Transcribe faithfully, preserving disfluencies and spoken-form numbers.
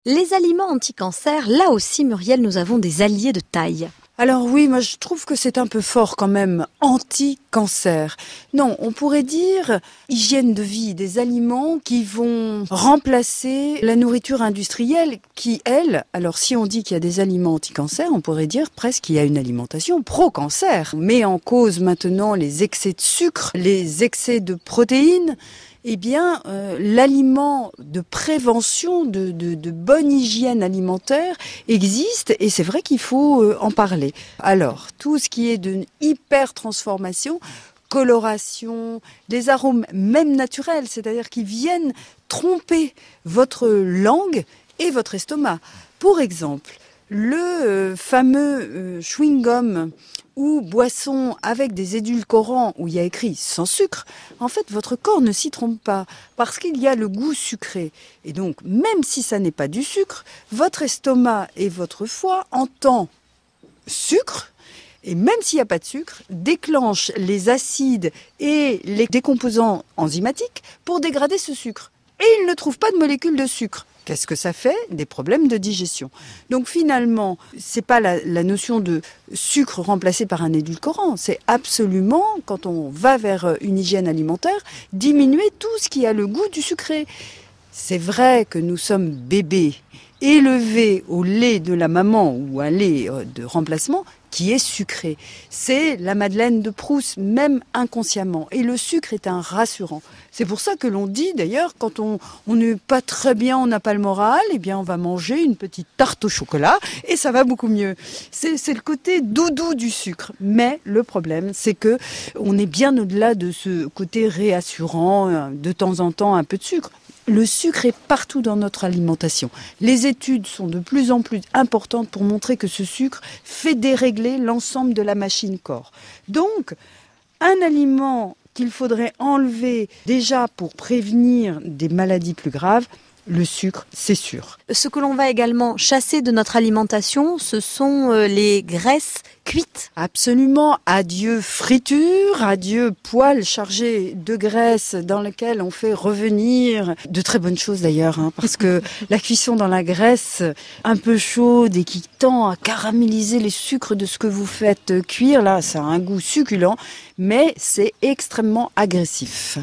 Les aliments anti-cancer, là aussi Muriel, nous avons des alliés de taille. Alors oui, moi je trouve que c'est un peu fort quand même, anti-cancer. Non, on pourrait dire hygiène de vie, des aliments qui vont remplacer la nourriture industrielle qui, elle, alors si on dit qu'il y a des aliments anti-cancer, on pourrait dire presque qu'il y a une alimentation pro-cancer. On met en cause maintenant les excès de sucre, les excès de protéines. Eh bien, euh, l'aliment de prévention, de, de, de bonne hygiène alimentaire existe et c'est vrai qu'il faut euh, en parler. Alors, tout ce qui est de hyper transformation, coloration, des arômes même naturels, c'est-à-dire qui viennent tromper votre langue et votre estomac. Pour exemple, le euh, fameux euh, chewing-gum ou boisson avec des édulcorants où il y a écrit sans sucre, en fait votre corps ne s'y trompe pas parce qu'il y a le goût sucré. Et donc même si ça n'est pas du sucre, votre estomac et votre foie entendent sucre. Et même s'il n'y a pas de sucre, déclenchent les acides et les décomposants enzymatiques pour dégrader ce sucre. Et ils ne trouvent pas de molécules de sucre. Qu'est-ce que ça fait? Des problèmes de digestion. Donc finalement, c'est pas la, la notion de sucre remplacé par un édulcorant. C'est absolument, quand on va vers une hygiène alimentaire, diminuer tout ce qui a le goût du sucré. C'est vrai que nous sommes bébés, élevés au lait de la maman ou un lait de remplacement qui est sucré. C'est la Madeleine de Proust, même inconsciemment. Et le sucre est un rassurant. C'est pour ça que l'on dit, d'ailleurs, quand on on n'est pas très bien, on n'a pas le moral, eh bien on va manger une petite tarte au chocolat et ça va beaucoup mieux. C'est, c'est le côté doudou du sucre. Mais le problème, c'est que on est bien au-delà de ce côté réassurant, de temps en temps un peu de sucre. Le sucre est partout dans notre alimentation. Les études sont de plus en plus importantes pour montrer que ce sucre fait dérégler l'ensemble de la machine corps. Donc, un aliment qu'il faudrait enlever déjà pour prévenir des maladies plus graves, le sucre, c'est sûr. Ce que l'on va également chasser de notre alimentation, ce sont les graisses cuites. Absolument. Adieu friture, adieu poêle chargé de graisse dans lequel on fait revenir de très bonnes choses d'ailleurs, hein, parce que la cuisson dans la graisse un peu chaude et qui tend à caraméliser les sucres de ce que vous faites cuire, là, ça a un goût succulent, mais c'est extrêmement agressif.